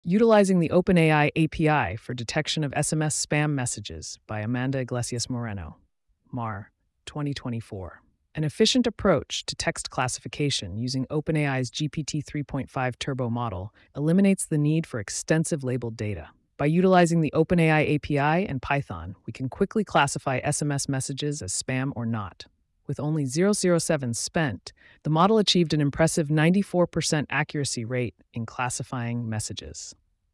Utilizing the OpenAI API for detection of SMS spam messages by Amanda Iglesias Moreno, MAR, 2024. An efficient approach to text classification using OpenAI's GPT 3.5 Turbo model eliminates the need for extensive labeled data. By utilizing the OpenAI API and Python, we can quickly classify SMS messages as spam or not. With only 0.007 spent, the model achieved an impressive 94% accuracy rate in classifying messages.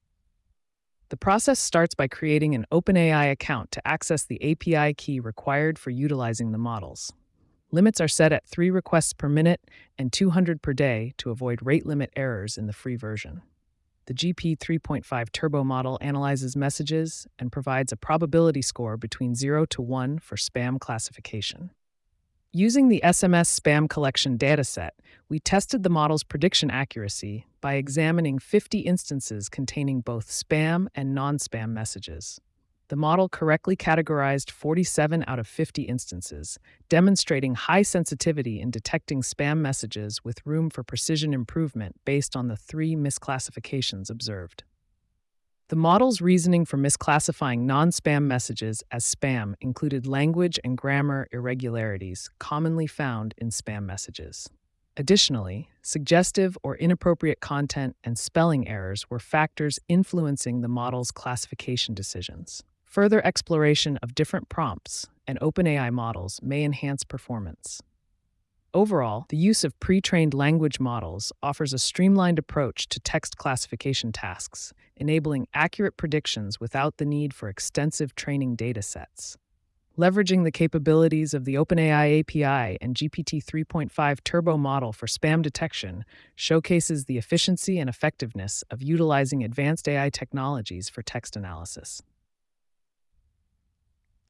The process starts by creating an OpenAI account to access the API key required for utilizing the models. Limits are set at 3 requests per minute and 200 per day to avoid rate limit errors in the free version. The GPT 3.5 Turbo model analyzes messages and provides a probability score between 0 to 1 for spam classification. Using the SMS spam collection dataset, we tested the model's prediction accuracy by examining 50 instances containing both spam and non-spam messages. The model correctly categorized 47 out of 50 instances, demonstrating high sensitivity in detecting spam messages with room for precision improvement based on the 3 misclassifications observed. The model's reasoning for misclassifying non-spam messages as spam included language and grammar irregularities commonly found in spam messages. Additionally, suggestive or inappropriate content and spelling errors were factors influencing the model's classification decisions. Further exploration of different prompts and OpenAI models may enhance performance. Overall, the use of pre-trained language models offers a streamlined approach to text classification tasks, enabling accurate predictions without the need for extensive training data sets. Leveraging the capabilities of the OpenAI API and GPT 3.5 Turbo model for spam detection showcases the efficiency and effectiveness of utilizing advanced AI technologies for text analysis.